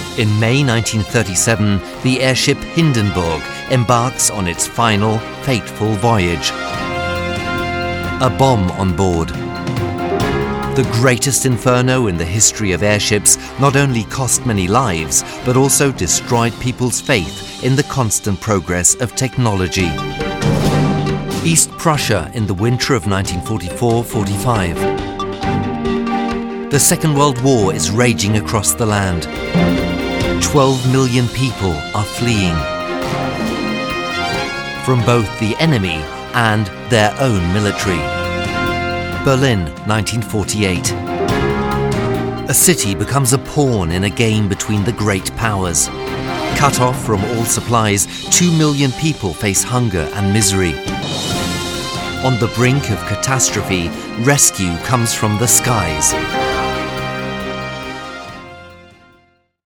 In May 1937, the airship Hindenburg embarks on its final, fateful voyage. A bomb on board. The greatest inferno in the history of airships not only cost many lives, but also destroyed people's faith in the constant progress of technology. East Prussia in the winter of 1944-45. The Second World War is raging across the land. 12 million people are fleeing from both the enemy and their own military. Berlin, 1948. A city becomes a pawn in a game between the great powers. Cut off from all supplies, 2 million people face hunger and misery. On the brink of catastrophe, rescue comes from the skies.